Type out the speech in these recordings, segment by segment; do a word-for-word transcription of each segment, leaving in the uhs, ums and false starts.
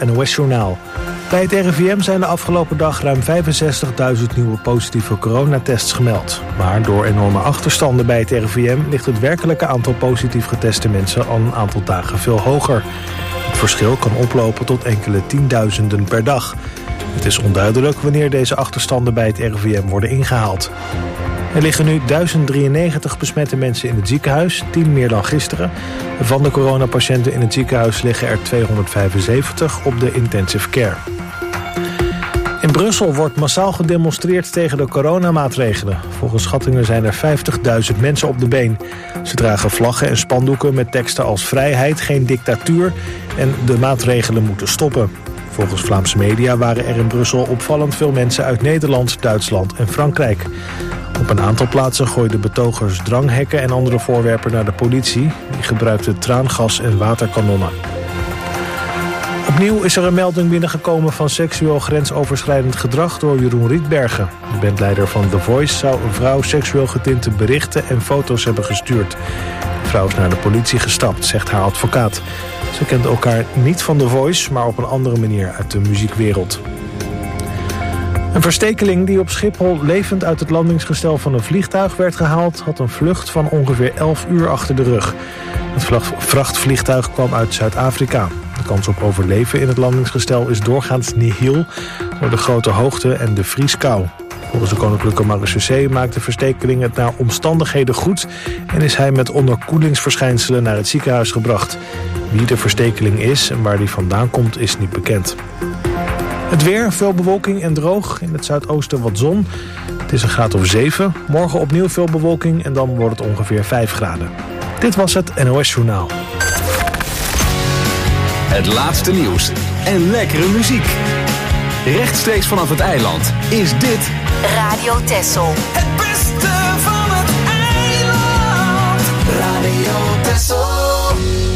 N O S-journaal. Bij het R I V M zijn de afgelopen dag ruim vijfenzestigduizend nieuwe positieve coronatests gemeld. Maar door enorme achterstanden bij het R I V M ligt het werkelijke aantal positief geteste mensen al een aantal dagen veel hoger. Het verschil kan oplopen tot enkele tienduizenden per dag. Het is onduidelijk wanneer deze achterstanden bij het R I V M worden ingehaald. Er liggen nu duizend drieënnegentig besmette mensen in het ziekenhuis, tien meer dan gisteren. Van de coronapatiënten in het ziekenhuis liggen er tweehonderdvijfenzeventig op de intensive care. In Brussel wordt massaal gedemonstreerd tegen de coronamaatregelen. Volgens schattingen zijn er vijftigduizend mensen op de been. Ze dragen vlaggen en spandoeken met teksten als vrijheid, geen dictatuur en de maatregelen moeten stoppen. Volgens Vlaamse media waren er in Brussel opvallend veel mensen uit Nederland, Duitsland en Frankrijk. Op een aantal plaatsen gooiden betogers dranghekken en andere voorwerpen naar de politie. Die gebruikte traangas en waterkanonnen. Opnieuw is er een melding binnengekomen van seksueel grensoverschrijdend gedrag door Jeroen Rietbergen. De bandleider van The Voice zou een vrouw seksueel getinte berichten en foto's hebben gestuurd. De vrouw is naar de politie gestapt, zegt haar advocaat. Ze kent elkaar niet van The Voice, maar op een andere manier uit de muziekwereld. Een verstekeling die op Schiphol levend uit het landingsgestel van een vliegtuig werd gehaald, had een vlucht van ongeveer elf uur achter de rug. Het vrachtvliegtuig kwam uit Zuid-Afrika. De kans op overleven in het landingsgestel is doorgaans nihil door de grote hoogte en de vrieskou. Volgens de Koninklijke Marechaussee maakt de verstekeling het naar omstandigheden goed en is hij met onderkoelingsverschijnselen naar het ziekenhuis gebracht. Wie de verstekeling is en waar die vandaan komt is niet bekend. Het weer, veel bewolking en droog. In het zuidoosten wat zon. Het is een graad of zeven. Morgen opnieuw veel bewolking en dan wordt het ongeveer vijf graden. Dit was het N O S-journaal. Het laatste nieuws en lekkere muziek. Rechtstreeks vanaf het eiland is dit Radio Texel. Het beste van het eiland. Radio Texel.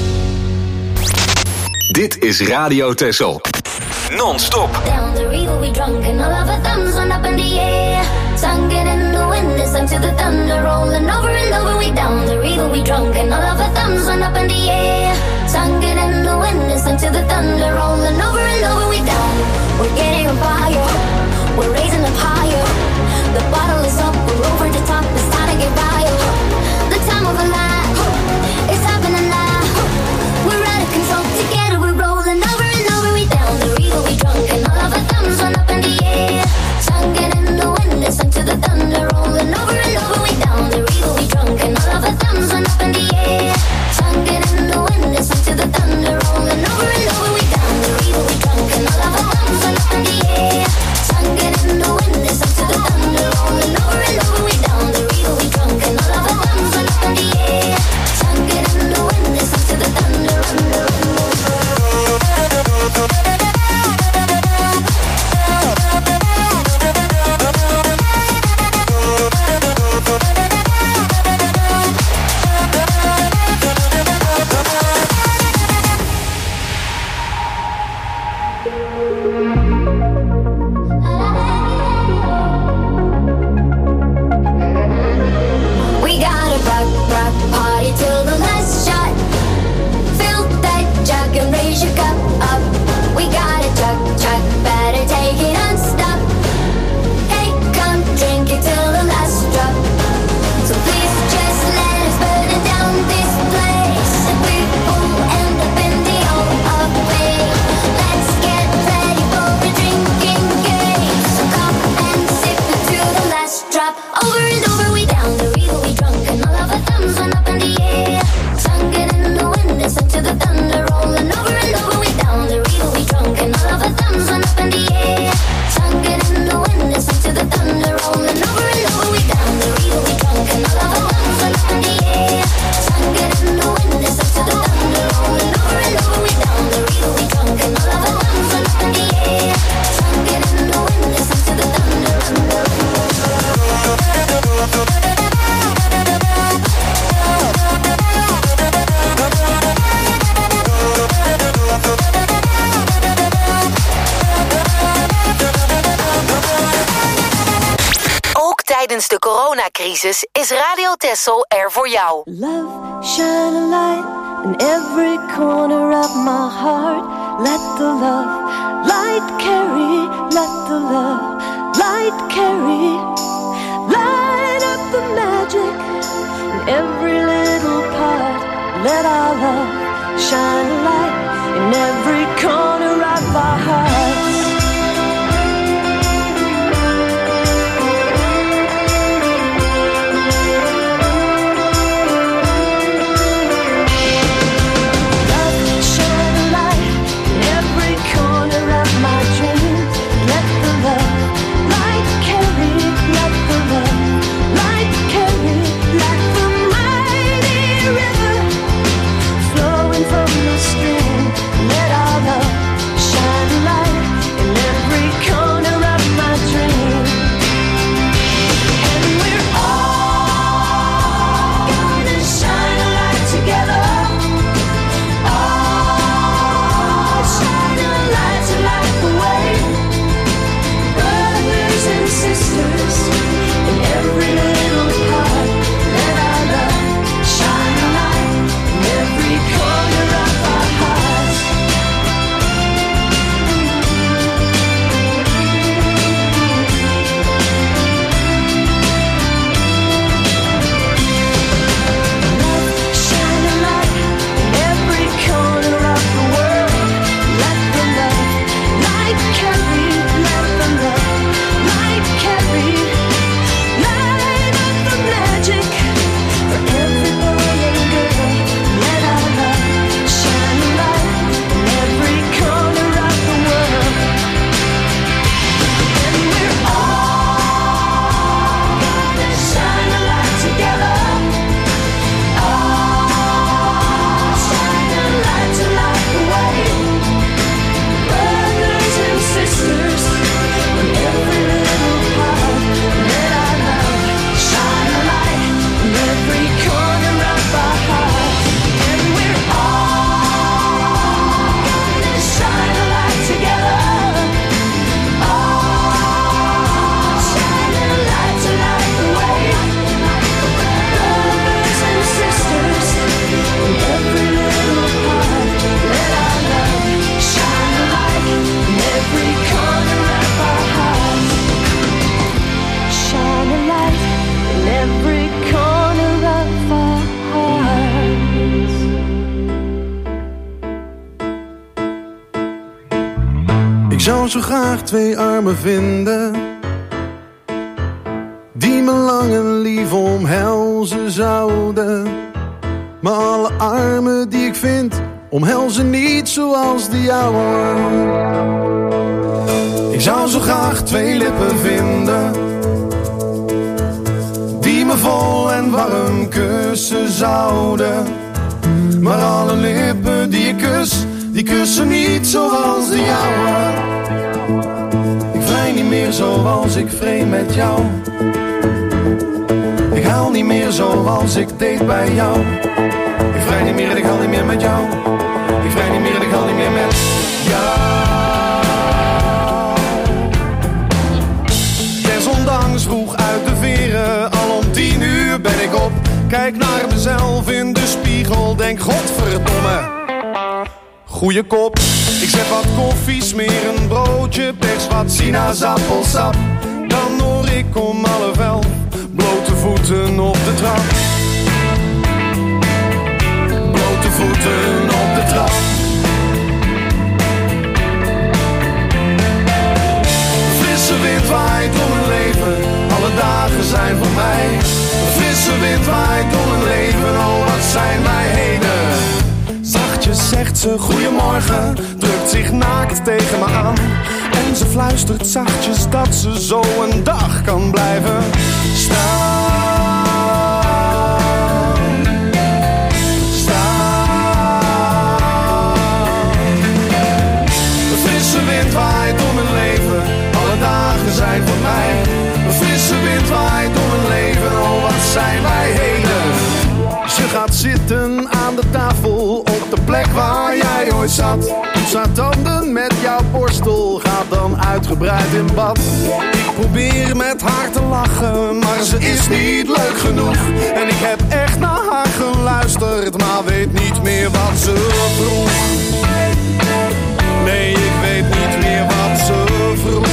Dit is Radio Texel. Non-stop. Down the river we drunk and all of our thumbs went up in the air. Sung it in the wind and sung to the thunder rolling over and over. We down the river we drunk and all of our thumbs went up in the air. Sung it in the wind and sung to the thunder rolling over and over. We down. We're getting on fire. We're raising up higher. The bottle is up. We're over the top. It's time to get wild. The time of our life. It's happening now. We're out of control. Together we're rolling over and over. We down the river we drunk and all of our thumbs went up in the air. Sung it in the wind and sung to the thunder rolling over and over. We down the river we drunk and all of our thumbs went up in the air. Sung it in the wind and sung to the thunder rolling over and over. We down the river we drunk and all of our thumbs went up in the air. Sung it in the wind and sung to the thunder rolling over and over. We down the river we drunk and all of our thumbs went up in the air. Sung it in the wind and sung to the thunder rolling over. Tijdens de coronacrisis is Radio Texel er voor jou. Love, shine a light in every corner of my heart. let the love light carry, let the love light carry, light up the magic in every little part. Let our love shine a light in every corner of our hearts. zou zo graag twee armen vinden die me lang en lief omhelzen zouden. Maar alle armen die ik vind omhelzen niet zoals de jouwe. Ik zou zo graag twee lippen vinden die me vol en warm kussen zouden. Maar alle lippen die ik kus, die kussen niet zoals de jouwe. Ik vrij niet meer zoals ik vreemd met jou. Ik haal niet meer zoals ik deed bij jou. Ik vrij niet meer en ik haal niet meer met jou. Ik vrij niet meer en ik haal niet meer met jou. Desondanks vroeg uit de veren, al om tien uur ben ik op. Kijk naar mezelf in de spiegel, denk godverdomme. Goeie kop, ik zet wat koffie, smeer een broodje, pers wat sinaasappelsap. Dan hoor ik om half elf blote voeten op de trap. Blote voeten op de trap. Frisse wind waait door mijn leven, alle dagen zijn voor mij. Frisse wind waait door mijn leven, oh wat zijn wij heden. Zachtjes zegt ze goeiemorgen, drukt zich naakt tegen me aan. En ze fluistert zachtjes dat ze zo een dag kan blijven staan. Staan. De frisse wind waait door mijn leven, alle dagen zijn voor mij. De frisse wind waait door mijn leven, oh wat zijn wij heden. Ze gaat zitten aan de tafel op de plek waar jij ooit zat. Poetst haar tanden met jouw borstel, gaat dan uitgebreid in bad. Ik probeer met haar te lachen, maar ze is niet leuk genoeg. En ik heb echt naar haar geluisterd, maar weet niet meer wat ze vroeg. Nee, ik weet niet meer wat ze vroeg.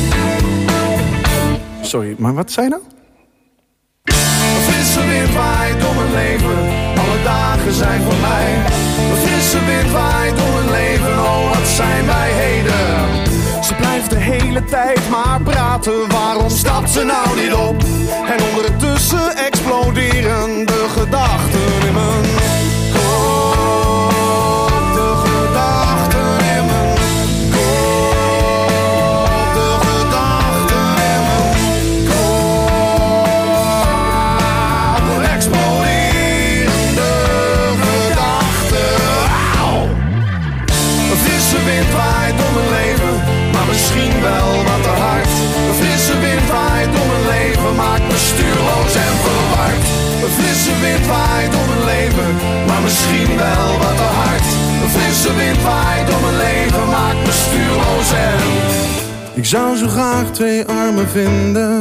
Sorry, maar wat zei je nou? Een frisse wind waait door mijn leven, alle dagen zijn voor mij. Een frisse wind waait door mijn leven, oh wat zijn wij heden. Ze blijft de hele tijd maar praten, waarom stapt ze nou niet op? En ondertussen exploderen de gedachten in mijn kop. De gedachten in mijn kop. De gedachten in mijn kop. Exploderende gedachten. Auw. Een frisse wind waait door mijn leven, maar misschien wel wat te hard. Een frisse wind waait door mijn leven, maakt me stuurloos en verward. Een frisse wind waait door mijn leven, maar misschien wel wat te hard. Een frisse wind waait door mijn leven, maakt me stuurloos en... Ik zou zo graag twee armen vinden,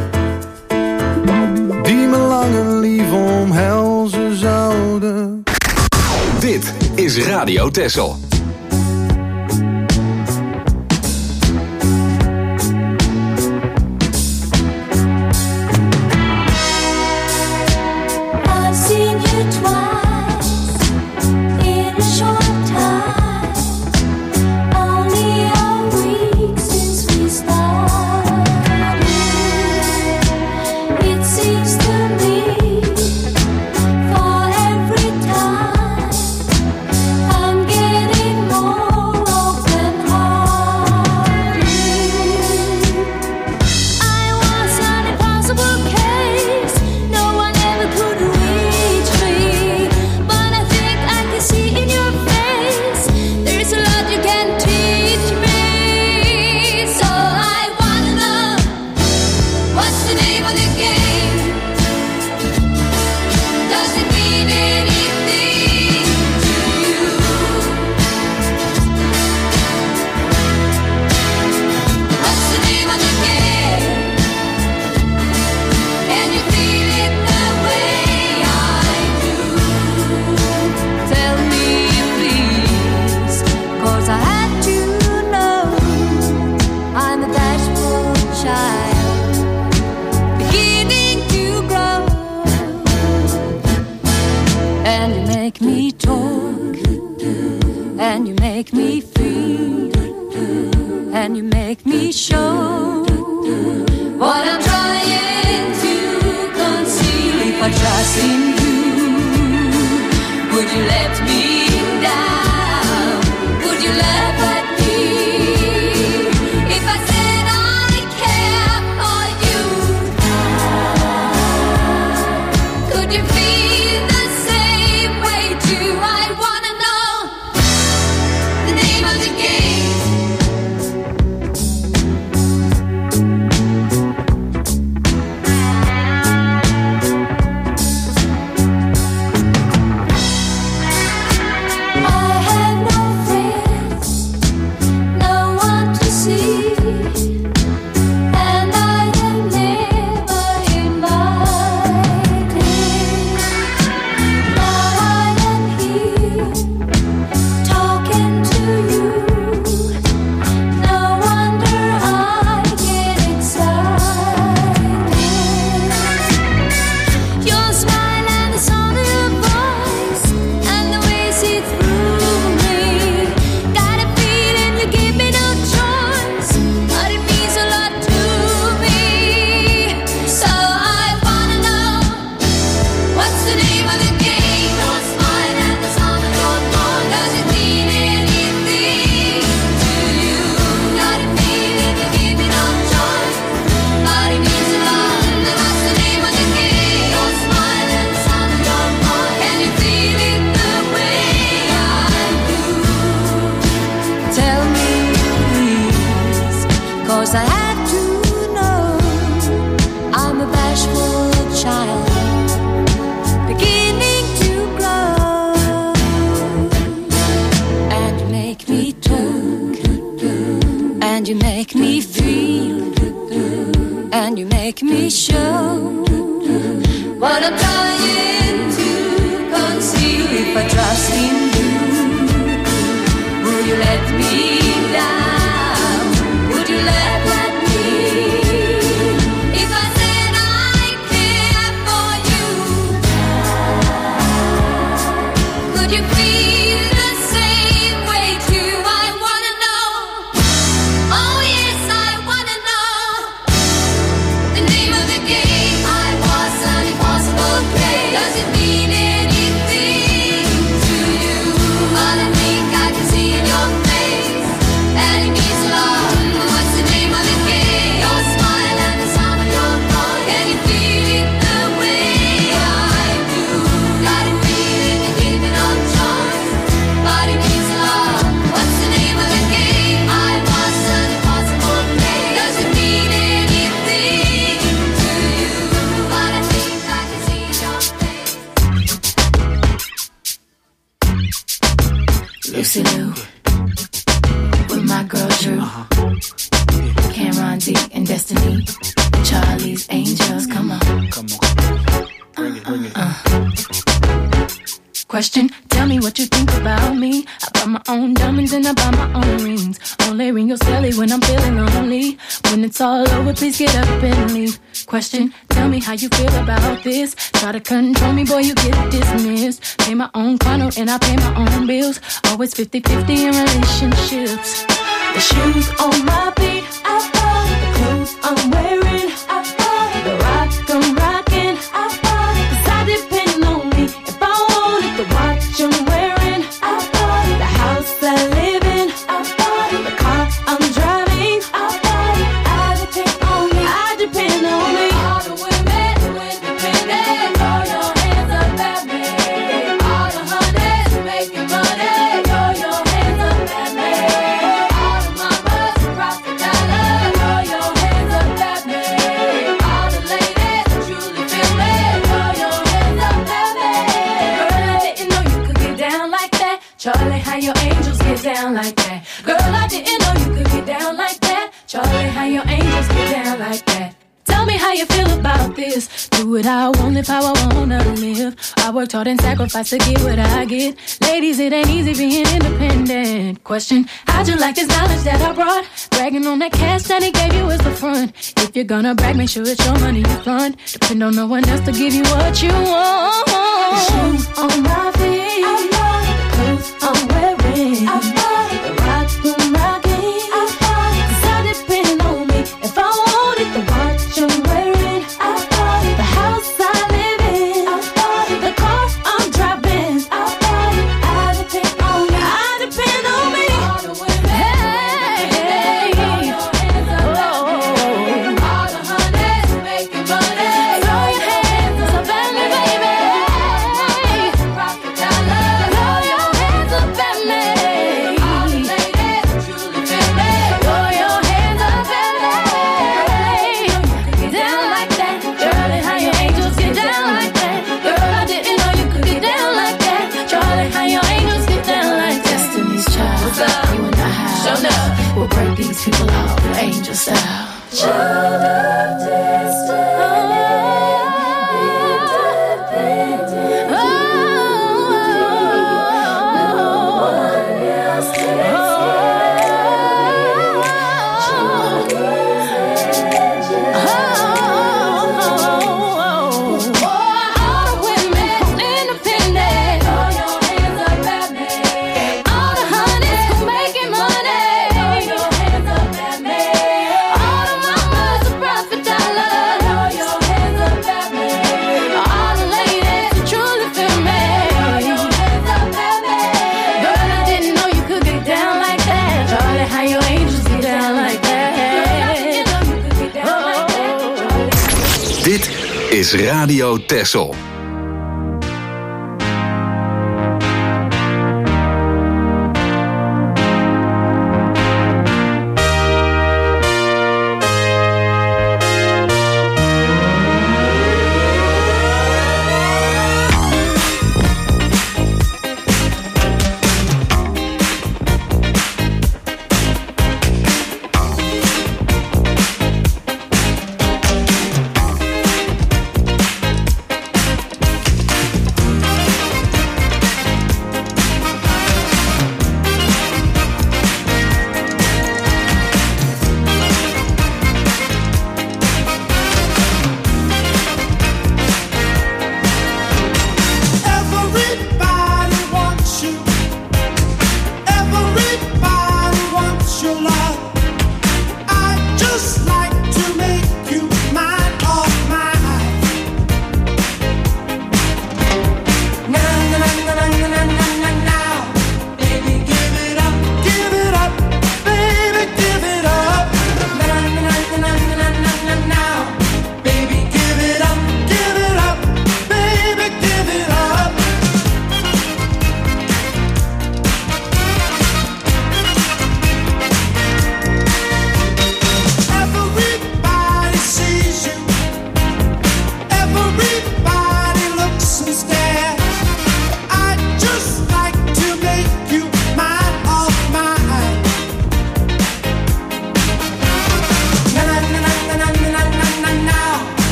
die me lang en lief omhelzen zouden. Dit is Radio Texel. If I trust in you, would you let me down? Would you let, let me? If I said I care for you, could you feel the same way too? I wanna know. Oh yes, I wanna know the name of the game. I was an impossible play. Does it mean anything to you? But I think I can see in your face that it means a lot. What's the name of the game? Your smile and the sound of your voice. Can you feel it the way I do? Got a feeling you're giving up choice, but it means a lot. What's the name of the game? I was an impossible play. Does it mean anything to you? But I think I can see in your face. Lucy Lou, with my girl Drew, Cameron D and Destiny, Charlie's Angels, come on. Come on. Bring it, bring it. Uh. Question, tell me what you think about me. I buy my own diamonds and I buy my own rings. Only ring your celly when I'm feeling lonely. When it's all over, please get up and leave. Question, tell me how you feel about this. Try to control me, boy, you get dismissed. Pay my own condo and I pay my own bills. Always fifty-fifty in relationships. The shoes on my feet, I bought. The clothes I'm wearing, I bought. The rock I'm rocking, I bought. Cause I depend on me. If I wanted the watch I'm wearing, I bought. The house I live in, I bought. The car I'm driving, I bought. I depend on me, I depend on me. All the women who independent, throw your hands up at me. All the honeys making money, throw your hands up at me. All the mamas who rock the dollar, throw your hands up at me. All the ladies who truly feel me, throw your hands up at me. Girl, I didn't know you could get down like that. Charlie, how your angels get down like that. Girl, I didn't know you could get down like that. Charlie, how your angels get down like that. Tell me how you feel about this. Do it how I want, live how I wanna live. I worked hard and sacrificed to get what I get. Ladies, it ain't easy being independent. Question, how'd you like this knowledge that I brought? Bragging on that cash that he gave you is the front. If you're gonna brag, make sure it's your money you fund. Depend on no one else to give you what you want. The shoes on my feet, I bought. The clothes I'm wearing, I bought. The rock I'm rocking, I bought. Cause I depend on me. If I wanted the watch I'm wearing, I bought. The house I live in, I bought. The car I'm driving, I bought. I depend on me, I depend on me. All the women, Hey, throw your hands up at me. All the honeys making money, throw your hands up at me, baby. rock the dollar, Throw your hands up at me. all the ladies who truly feel me. Throw your hands up at me. Get down like that. Charlie, how your angels get down like that. Girl, I didn't know you could get down like that. Charlie, how your angels get down like that. Destiny's Child. What's up? You in the house. Show enough. We'll break these people out angel style. Child of destiny, independent. Oh, No one else can all the women independent. throw your hands up at me. All the honeys who making money. Throw your hands up at me. All the mamas who profit dollar. Throw your hands up at me. All the ladies who truly feel me. Throw your hands up at me. Girl, I didn't know you could get down like that. Charlie, how your angels get down like that. Oh. Dit is Radio Texel.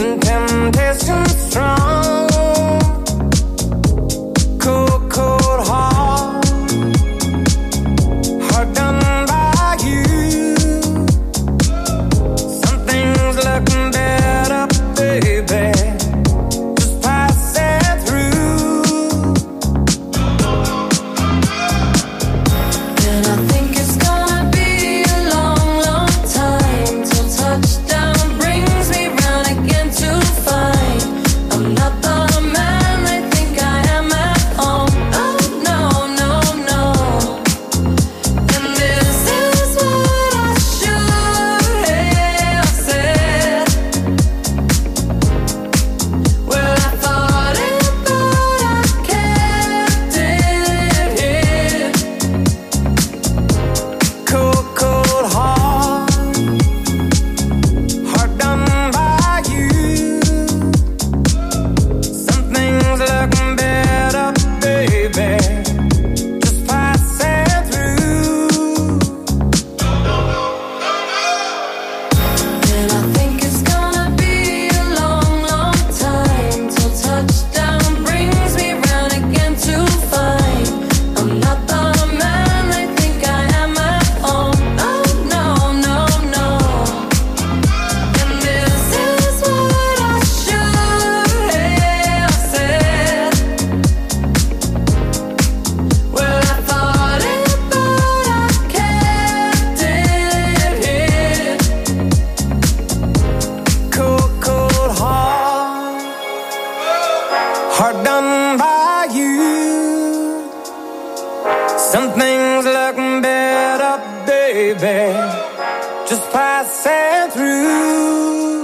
and temptation strong. Cold, cold heart, heart done by you. Something's looking better, baby. Just pass it through. And I think it's gonna be a long, long time till touchdown brings me round again to find I'm not the man they think I am at home. Oh no, no, no. And this is what I should have said. Well, I thought it, but I kept it hid. Cold, cold heart, heart done by you. Something's looking better, baby. Just pass it through. And I think it's gonna be a long, long time till touchdown brings me round again to find I'm not the man they think I am at home. Oh no, no, no. And this is what I should have said. Well, I thought it, but I kept it hid. Cold, cold heart, heart done by you. Something's looking better, baby. Just pass it through.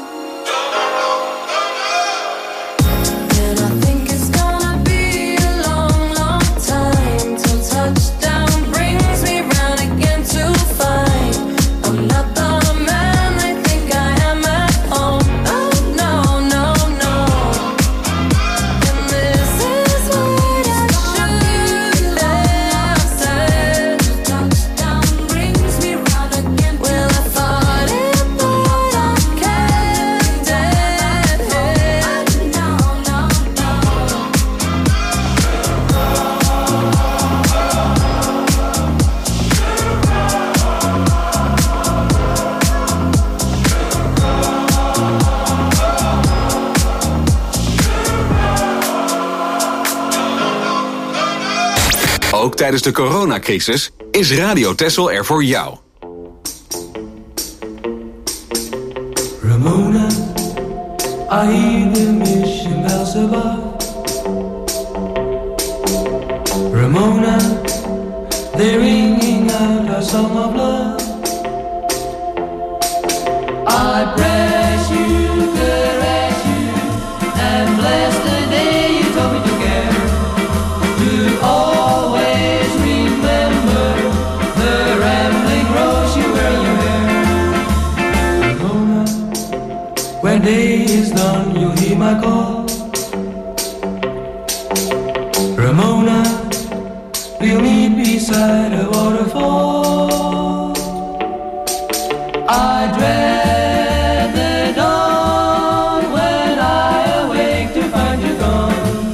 And I think it's gonna be a long, long time till touchdown brings me round again to find I'm not the man they think I am at home. Oh no, no, no. And this is what I should have said. Touchdown brings me round again. Well, I thought it, but I kept it hid. No, no, no. Ook tijdens de coronacrisis is Radio Texel er voor jou. Ramona, I hear the mission bells above. Ramona, they're ringing out our song of love. I press you, caress you, and bless the day you told me to care. To always remember the rambling rose you wear in your hair. Ramona, when day is done, you'll hear my call. Ramona, we'll meet beside a waterfall. I dread the dawn when I awake to find you gone.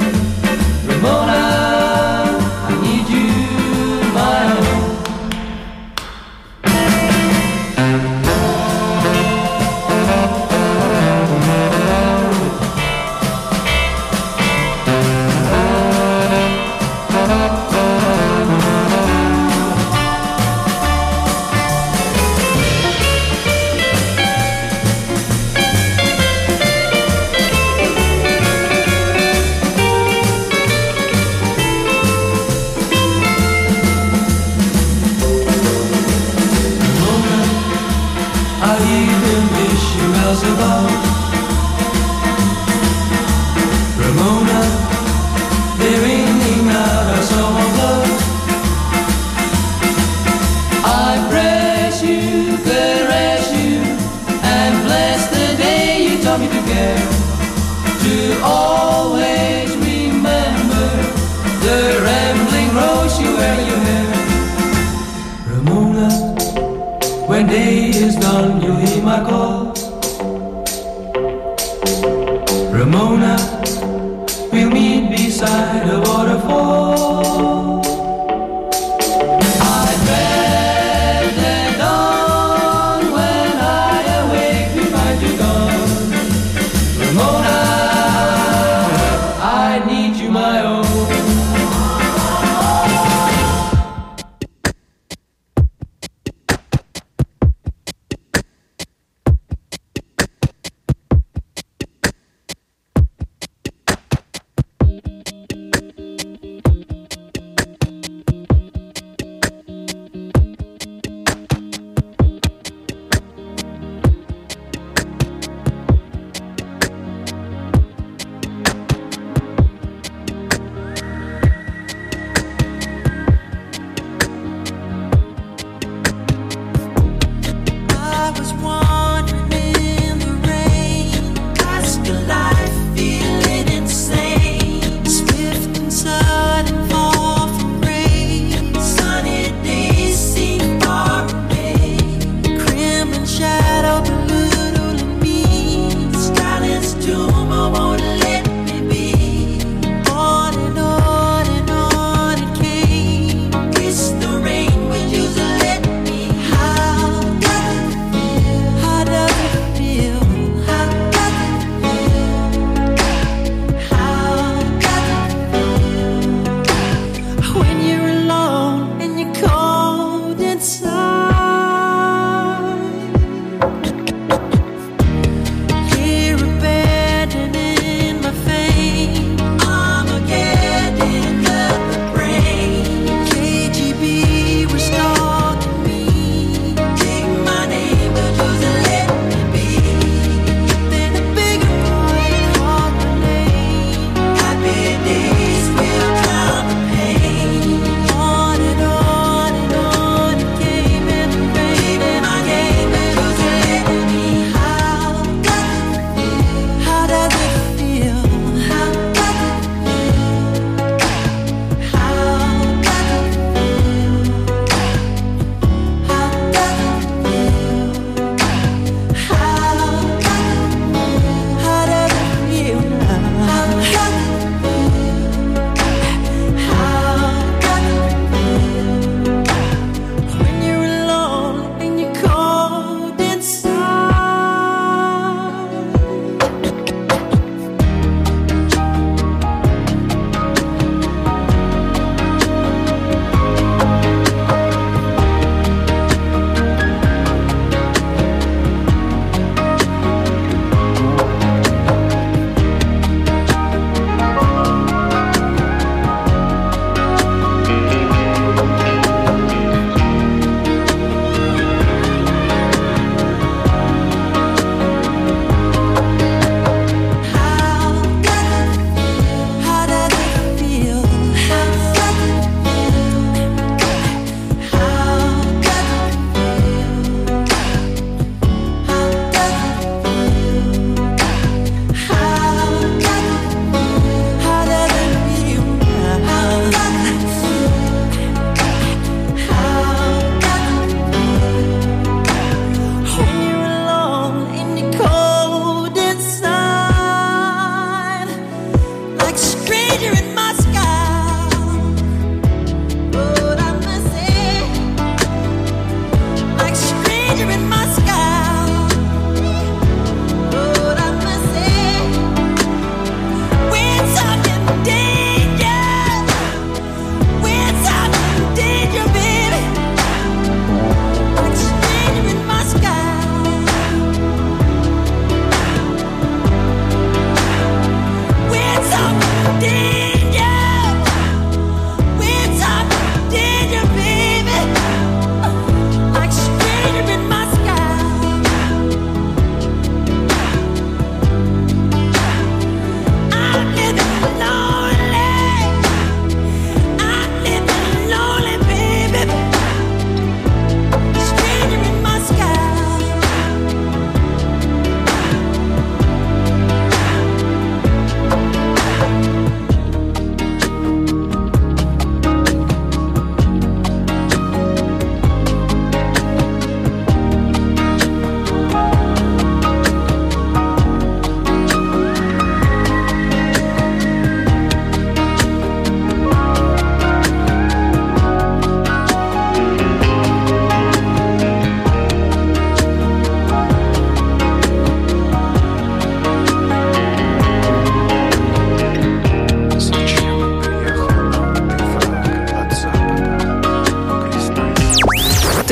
Ramona, I need you, my own. Ramona, they're ringing out our song of love. I press you, caress you, and bless the day you taught me to care. To always remember the rambling rose you wear in your hair. Ramona, when day is done, you'll hear my call. Ramona, we'll meet beside a waterfall. I dread the dawn when I awake to find you gone. Ramona, I need you, my own.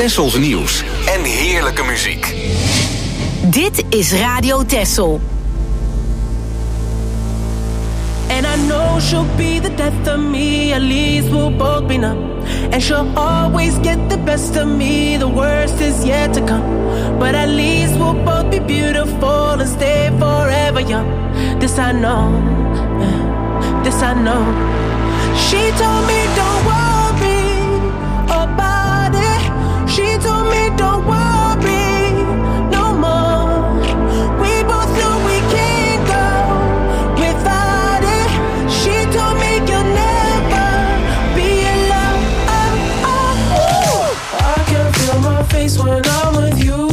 Tessels nieuws en heerlijke muziek. Dit is Radio Tessel. And I know she'll be the death of me, at least we'll both be numb. And she'll always get the best of me, the worst is yet to come. But at least we'll both be beautiful and stay forever young. This I know, yeah, this I know. She told me don't worry about it. She told me don't worry no more. We both know we can't go without it. She told me you'll never be alone. Oh, oh, oh. I can feel my face when I'm with you,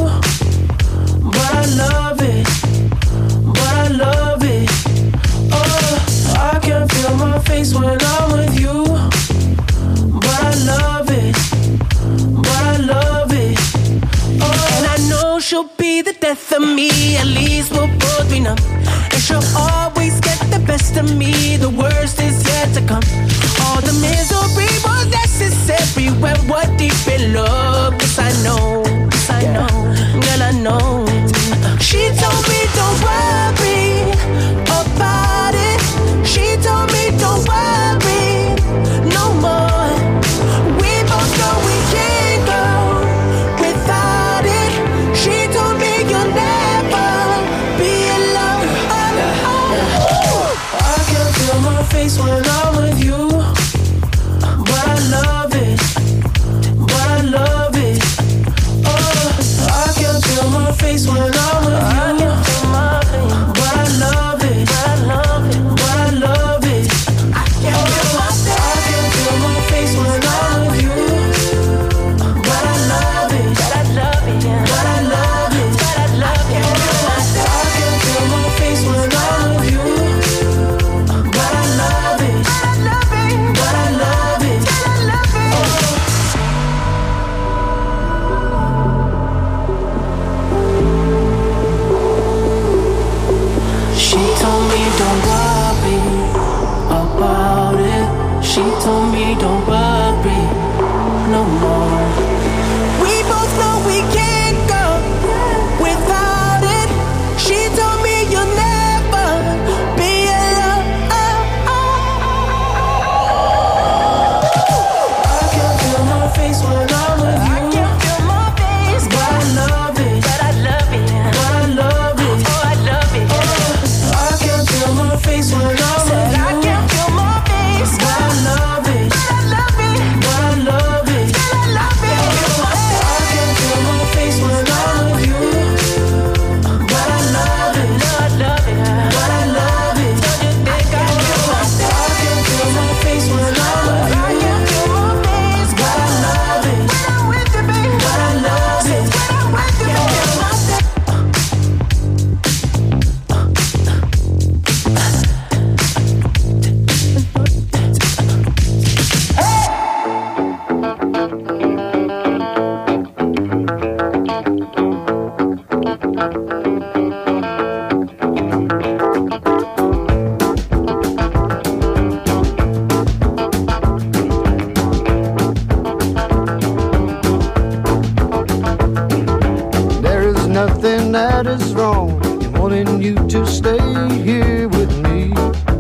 but I love it, but I love it. Oh, I can feel my face when I'm with you, but I love it, but I love it. Oh, and I know she'll be the death of me, at least we'll both be numb. And she'll always get the best of me, the worst is yet to come. All the misery was necessary when we're deep in love. Cause I know, cause I know, girl I know. She told me don't worry about it. She told me don't worry no more. We both know we can't go without it. She told me you'll never be alone. Oh, oh, oh. I can feel my face when I'm with you, but I love it, but I love it. Oh, I can feel my face when I'm with you, but I love it, but I love it, but I love it. I can feel my face when I'm with you, but I love it, but I love it, but I love it, but I love it. I can feel my face when I'm with you, but I love it, but I love it, but I love it. She told me don't worry about it. She told me don't worry no more. We both know we can't go without it. She told me you'll never be alone. I can feel my face when I'm with you. I can feel my face, but I love it, but I love it, but I love it. Oh, I love it. I can feel my face when I'm with you. I can feel my face, but I love it, but I love it, but I love it, but I love it. I can feel my face when I'm with you, but I love it, I love it, but I love it. Don't you think I feel my face? I can feel my face when I'm with you. I can feel my face, but I love it, when I'm with you, baby, but I love it, when I'm with you, baby. There is nothing that is wrong in wanting you to stay here with me.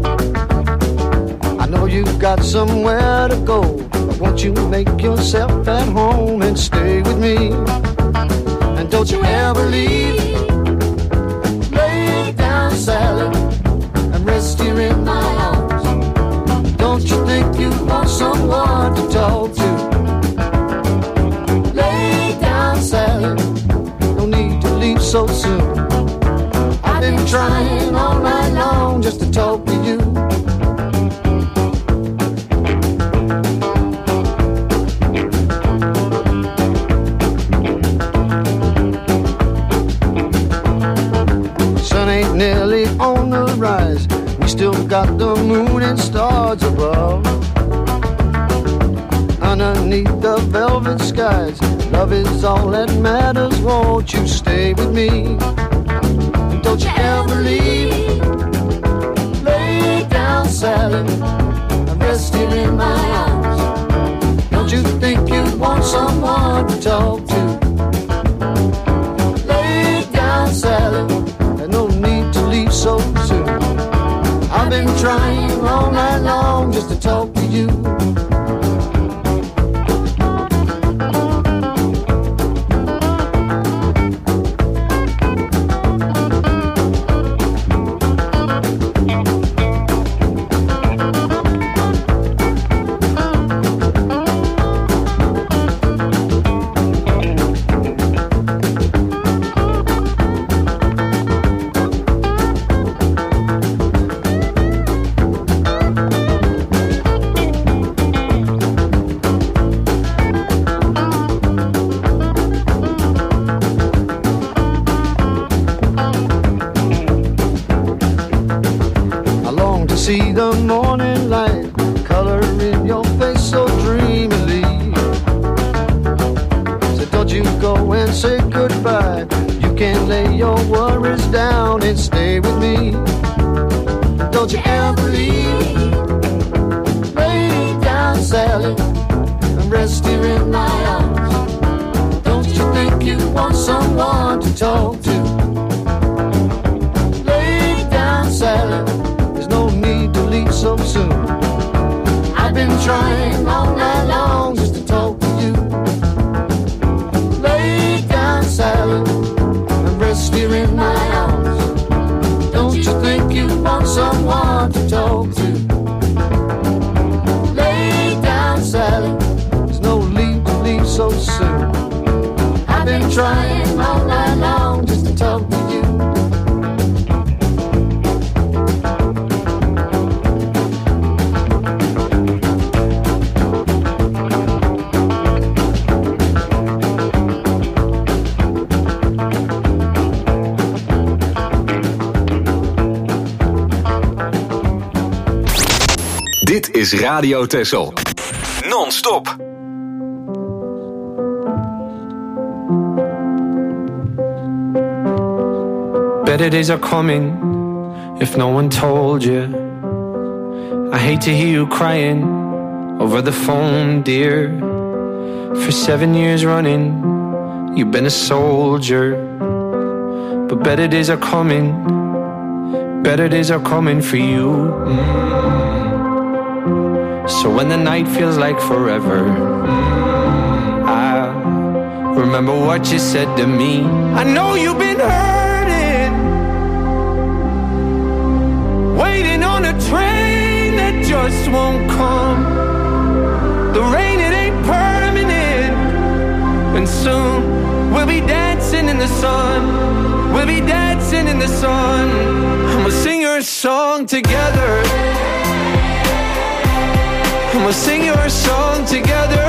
I know you've got somewhere to go, but won't you make yourself at home and stay with me? And don't you ever leave. Lay down, Sally, and rest here in my arms. Don't you think you want someone to talk to? Lay down, Sally, no need to leave so soon. I've been trying all night long just to talk to you. Sun ain't nearly on the rise. We still got the moon and stars above. Underneath the velvet skies, love is all that matters. Won't you stay with me? Don't you ever leave. Lay down, Sally, and rest here in my arms. Don't you think you'd want someone to talk so soon. I've been trying all night long just to talk to you. See the morning light color in your face so dreamily. So don't you go and say goodbye. You can lay your worries down and stay with me. Don't you ever leave. Lay down, Sally, and rest here in my arms. Don't you think you want someone to talk to? Lay down, Sally, no need to leave so soon. I've been trying all night long just to talk to you. Lay down, Sally, and rest here in my arms. Don't you think you want someone to talk to? Lay down, Sally, there's no need to leave so soon. I've been trying all night long just to talk to you. Dit is Radio Texel. Non-stop. Better days are coming, if no one told you. I hate to hear you crying over the phone, dear. For seven years running, you've been a soldier. But better days are coming, better days are coming for you. Mm. So when the night feels like forever, I remember what you said to me. I know you've been hurting, waiting on a train that just won't come. The rain, it ain't permanent, and soon we'll be dancing in the sun. We'll be dancing in the sun. I'ma sing your song together. And we'll sing your song together.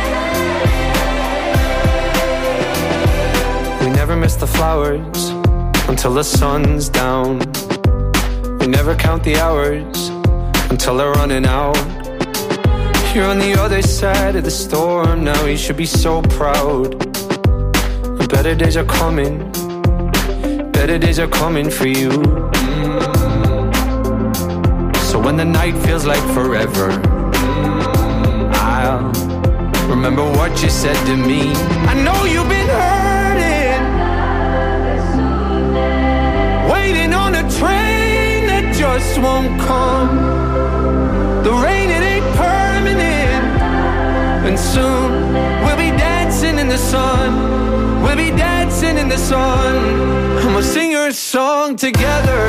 We never miss the flowers until the sun's down. We never count the hours until they're running out. You're on the other side of the storm now. You should be so proud. The better days are coming, better days are coming for you. Mm. So when the night feels like forever, I'll remember what you said to me. I know you've been hurting, waiting on a train that just won't come. The rain, it ain't permanent, and soon we'll be dancing in the sun. We'll be dancing in the sun. I'ma sing your song together.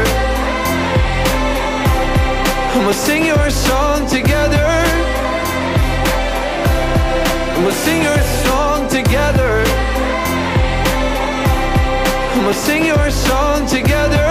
I'ma sing your song together. We'll sing your song together. We'll sing your song together.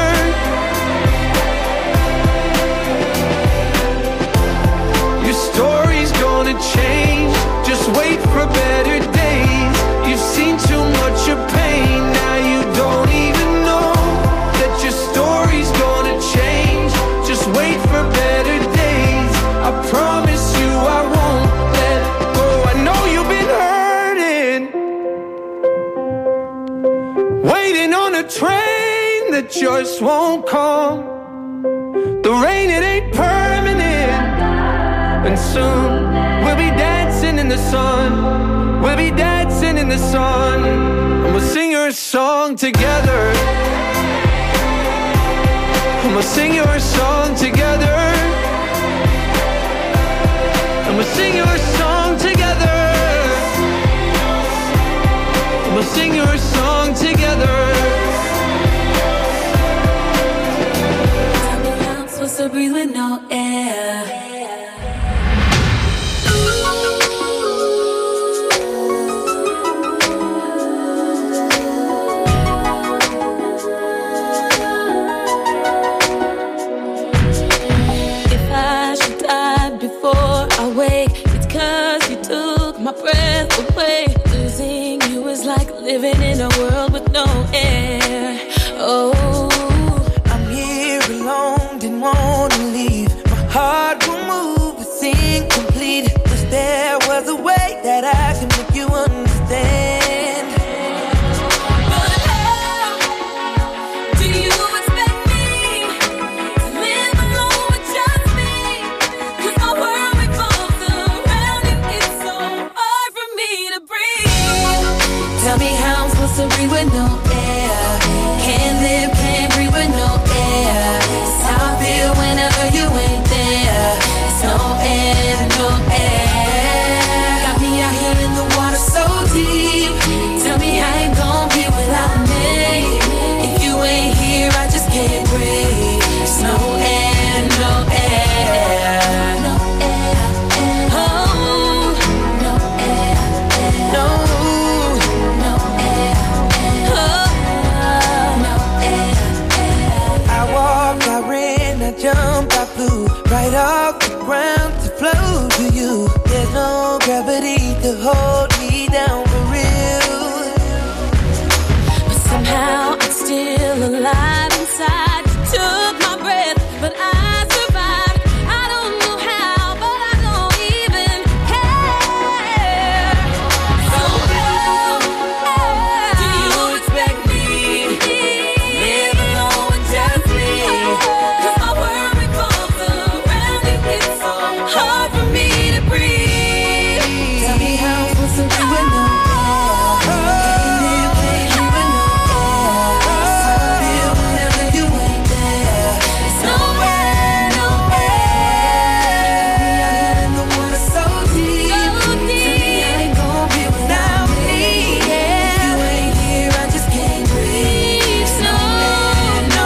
Your story's gonna change. Just wait for better days. You've seen too much of pain. Now you don't even know that your story's gonna change. Just wait for better days. I promise you I won't let go. I know you've been hurting, waiting on a train that just won't come. The rain, it ain't permanent, and soon we'll be dancing in the sun. We'll be dancing in the sun, and we'll sing your song together. and we'll sing your song together. And we'll sing your song together. And we'll sing your song together. Tell me how I'm supposed to breathe with no air. Before I wake, it's cause you took my breath away. Losing you is like living in a world with no air. Oh, I'm here alone, didn't wanna leave. My heart will move, it's incomplete. Wish there was a way that I can make you understand. but how do you expect me to live alone with just me? 'Cause my world revolves around you, it's so hard for me to breathe. Tell me how I'm supposed to breathe with no air. Can't live, can't breathe with no air. It's how I feel whenever you ain't there. It's no air, no air. Got me out here in the water so deep. Tell me how you gon' be without me. If you ain't here, I just can't breathe. It's no air, no air. No air, oh, no air, no, no air, oh, no air. I walked, I ran, I jumped, I flew right off the ground to flow to you. There's no gravity to hold me down for real. But somehow I'm still alive inside. You took my breath, but I survived. I don't know how, but I don't even care. So how do you expect me to live alone with just me? 'Cause my world revolves around you, it's so hard for me to breathe. Tell me how I'm supposed to be with no air. Can't live, can't breathe with no air. It's how I feel whenever you ain't there. It's no air, no air. Me out here in the water so deep. Tell me how you gon' be without me. If you ain't here, I just can't breathe. It's no air, no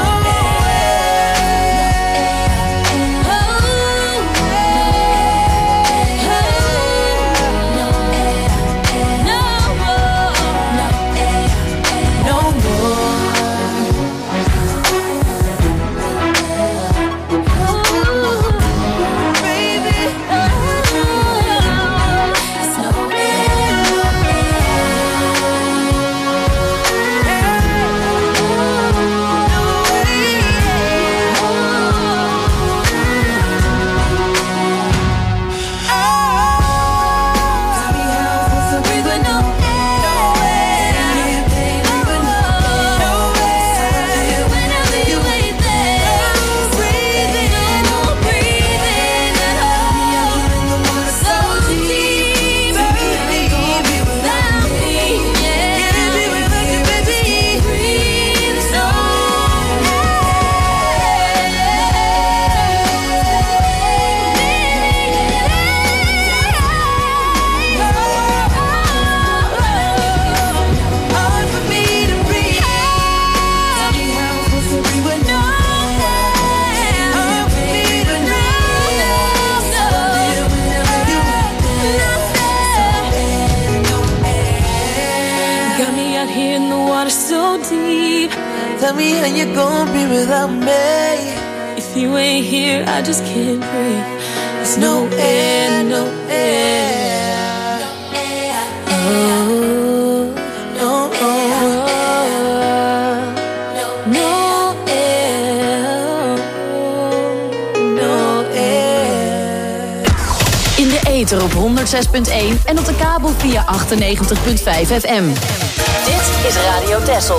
Tell me how you gon' be without me. If you ain't here, I just can't breathe. There's no air, no air. Oh, no air. No air. No air. In de ether op honderdzes punt één en op de kabel via achtennegentig punt vijf F M. Dit is Radio Texel.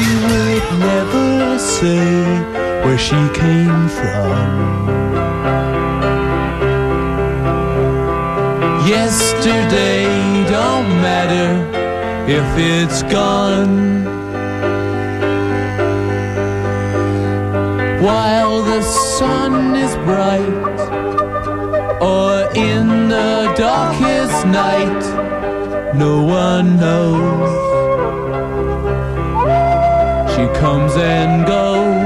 would never say where she came from. Yesterday don't matter if it's gone. While the sun is bright, or in the darkest night, no one knows. She comes and goes.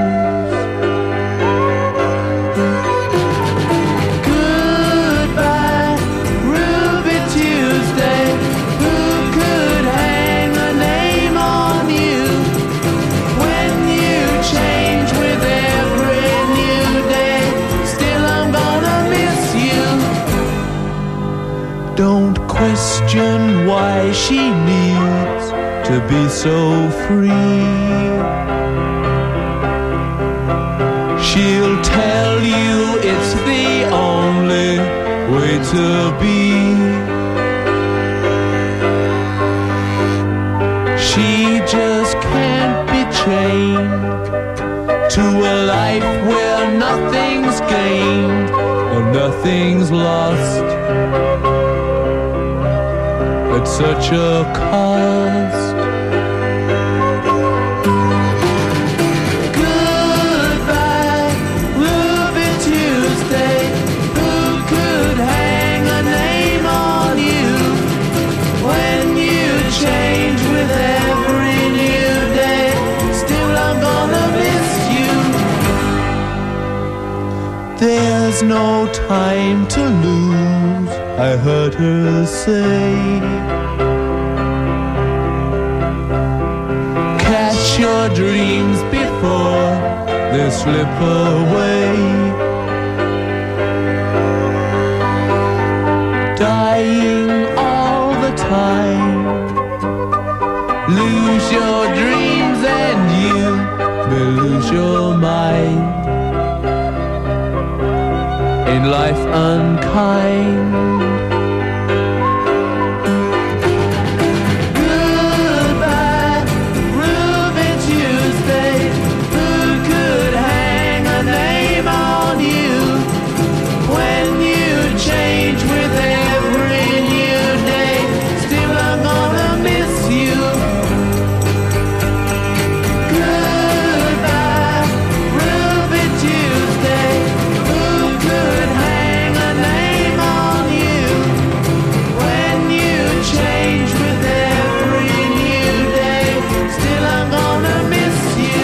Goodbye, Ruby Tuesday. Who could hang a name on you when you change with every new day? Still, I'm gonna miss you. Don't question why she needs to be so free. She'll tell you it's the only way to be. She just can't be chained to a life where nothing's gained or nothing's lost at such a cost. Goodbye, Ruby Tuesday. Who could hang a name on you when you change with every new day? Still, I'm gonna miss you. There's no time to lose, I heard her say. Catch your dreams before they slip away. Dying all the time. Lose your dreams and you may lose your mind. Ain't life unkind? Goodbye, Ruby Tuesday. Who could hang a name on you when you change with every new day? Still, I'm gonna miss you. Goodbye, Ruby Tuesday. Who could hang a name on you when you change with every new day? Still, I'm gonna miss you.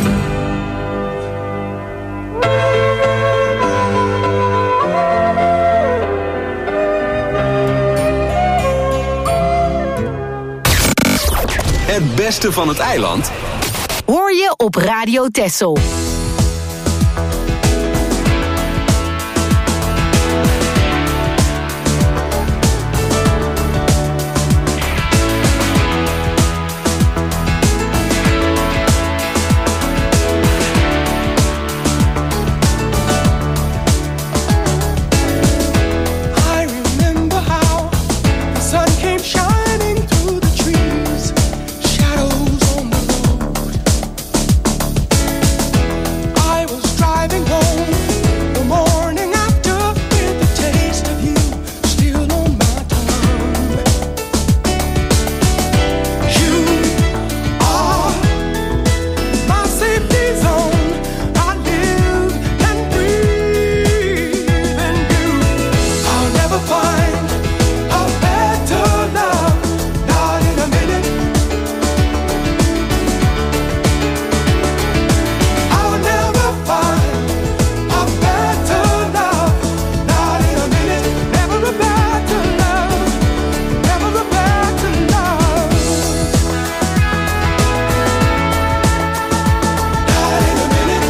Het beste van het eiland Hoor je op Radio Texel. I remember how the sun came shining through the trees, shadows on the road. I was driving home the morning after with the taste of you still on my tongue. You are my safety zone. I live and breathe in you. I'll never find a better love, not in a minute. I'll never find a better love, not in a minute. Never a better love, never a better love, not in a minute.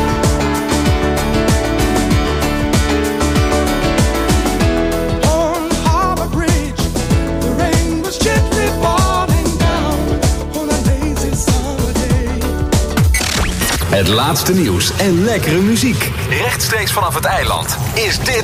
On Harbor Bridge, the rain was gently falling down on a lazy summer day. Het laatste nieuws en lekkere muziek. Rechtstreeks vanaf het eiland is dit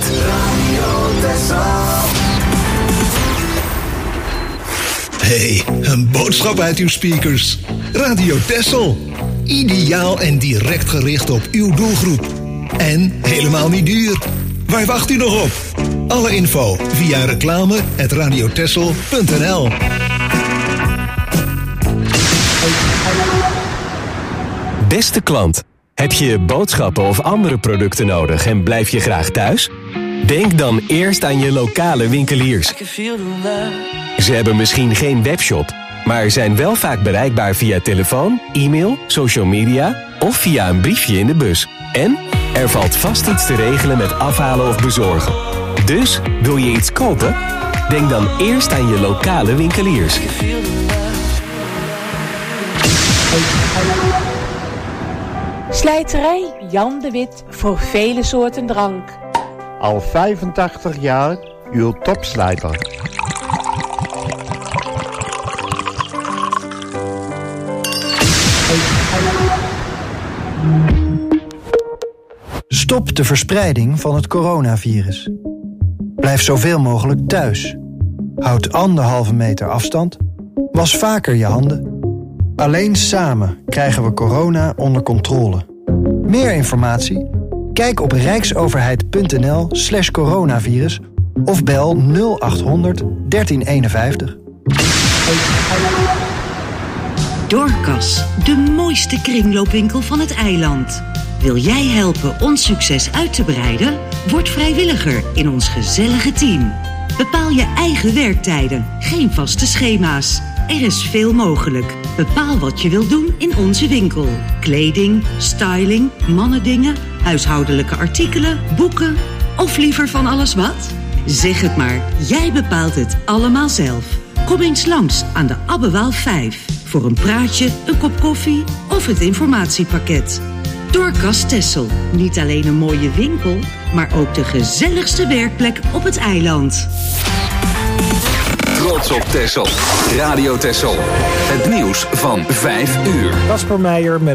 Hey, een boodschap uit uw speakers. Radio Texel. Ideaal en direct gericht op uw doelgroep. En helemaal niet duur. Waar wacht u nog op? Alle info via reclame at radiotessel punt n l. Beste klant, heb je boodschappen of andere producten nodig en blijf je graag thuis? Denk dan eerst aan je lokale winkeliers. Ze hebben misschien geen webshop, maar zijn wel vaak bereikbaar via telefoon, e-mail, social media of via een briefje in de bus. En er valt vast iets te regelen met afhalen of bezorgen. Dus, wil je iets kopen? Denk dan eerst aan je lokale winkeliers. Slijterij Jan de Wit voor vele soorten drank. Al vijfentachtig jaar uw topslijter. Stop de verspreiding van het coronavirus. Blijf zoveel mogelijk thuis. Houd anderhalve meter afstand. Was vaker je handen. Alleen samen krijgen we corona onder controle. Meer informatie? Kijk op rijksoverheid.nl slash coronavirus of bel nul acht honderd dertien eenenvijftig. Dorcas, de mooiste kringloopwinkel van het eiland. Wil jij helpen ons succes uit te breiden? Word vrijwilliger in ons gezellige team. Bepaal je eigen werktijden, geen vaste schema's. Er is veel mogelijk. Bepaal wat je wilt doen in onze winkel. Kleding, styling, mannendingen, huishoudelijke artikelen, boeken of liever van alles wat? Zeg het maar, jij bepaalt het allemaal zelf. Kom eens langs aan de Abbewaal vijf voor een praatje, een kop koffie of het informatiepakket. Dorcas Texel, niet alleen een mooie winkel, maar ook de gezelligste werkplek op het eiland. Trots op Texel. Radio Texel. Het nieuws van vijf uur. Kasper Meijer met